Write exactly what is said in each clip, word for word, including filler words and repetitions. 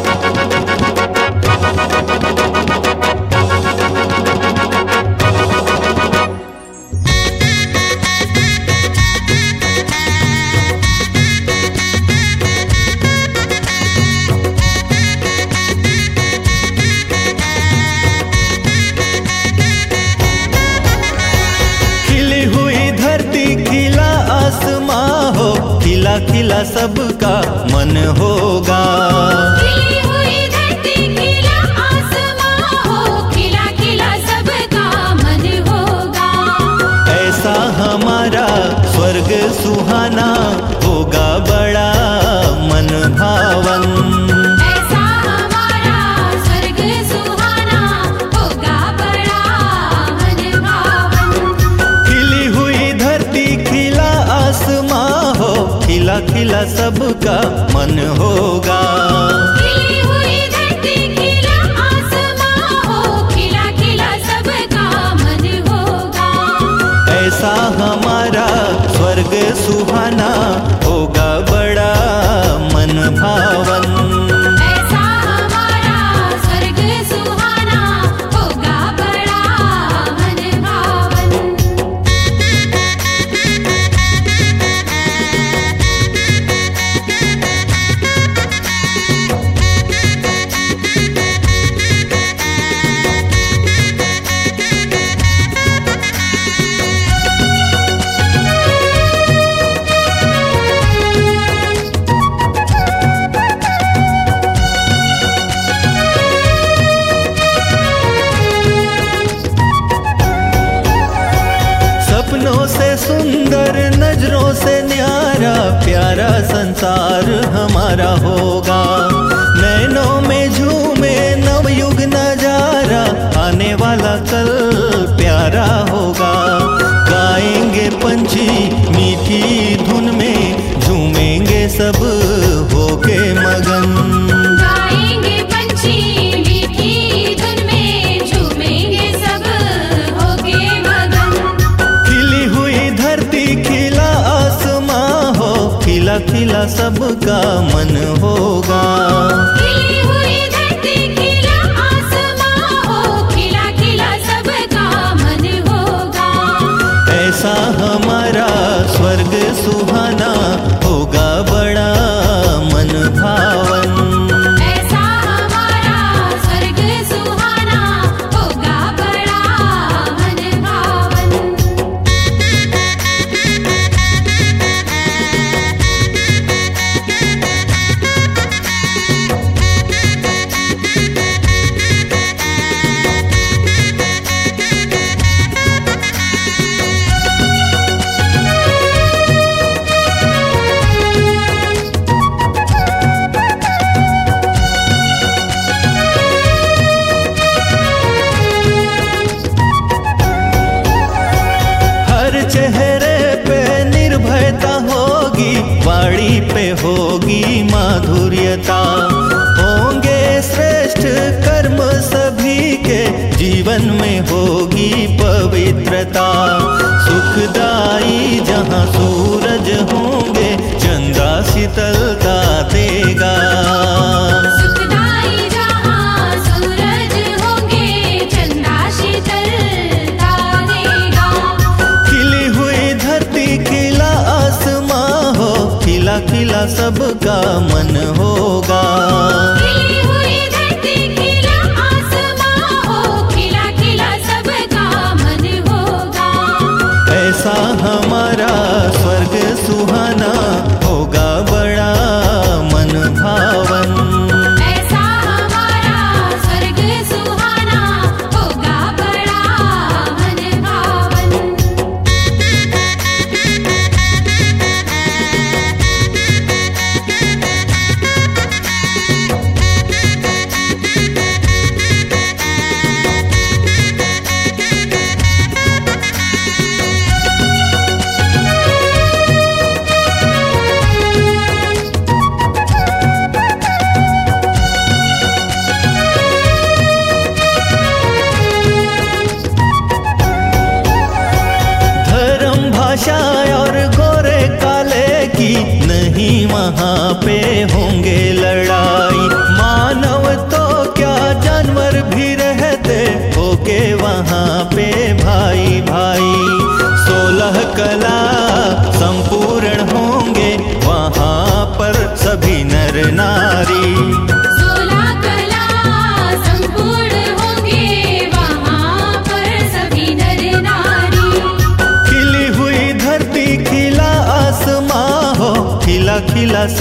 खिला खिला सबका मन होगा। खिली हुई धरती खिला आसमां हो, खिला खिला सबका मन होगा। ऐसा हमारा स्वर्ग सुहाना होगा बड़ा मन भावन। ऐसा हमारा स्वर्ग सुहाना होगा बड़ा मन भावन। खिली हुई धरती खिला आसमां हो, खिला खिला सबका मन होगा। खिली हुई धरती खिला आसमां हो, खिला खिला सबका मन होगा। ऐसा हमारा स्वर्ग सुहाना होगा बड़ा मन भावन। ऐसा हमारा स्वर्ग सुहाना होगा बड़ा मन भावन। सपनों से सुंदर नजरों से न्यारा प्यारा संसार हमारा होगा। नैनों में झूमे नवयुग नजारा, आने वाला कल प्यारा होगा। गाएंगे पंछी मीठी धुन में, झूमेंगे सब होके मगन। गाएंगे पंछी मीठी धुन में, झूमेंगे सब होके मगन। खिली हुई धरती खिला आसमां हो, खिला खिला सबका मन होगा। खिली हुई धरती खिला आसमां हो, खिला खिला सबका मन होगा। ऐसा हमारा स्वर्ग सुहाना होगा बड़ा मन भावन। ऐसा हमारा स्वर्ग सुहाना होगा बड़ा मन भावन। हर चेहरे पे निर्भयता होगी, वाणी पे होगी माधुर्यता। होंगे श्रेष्ठ कर्म सभी के, जीवन में होगी पवित्रता। सुखदाई जहाँ सूरज होंगे, चंदा शीतलता देगा। सुखदाई जहाँ सूरज होंगे, चंदा शीतलता देगा। खिली हुई धरती खिला आसमां हो, खिला खिला सबका मन होगा। खिली हुई धरती खिला आसमां हो, खिला खिला सबका मन होगा। ऐसा हमारा स्वर्ग सुहाना होगा बड़ा मन भावन। ऐसा हमारा स्वर्ग सुहाना होगा बड़ा मन भावन।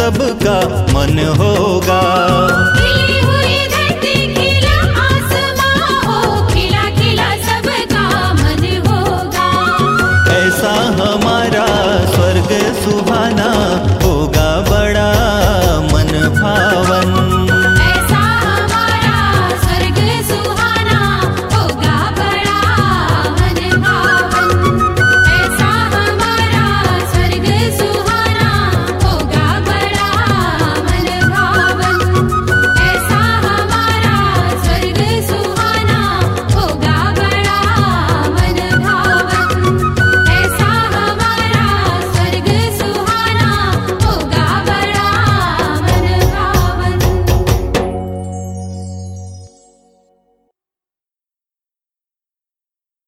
सबका मन होगा।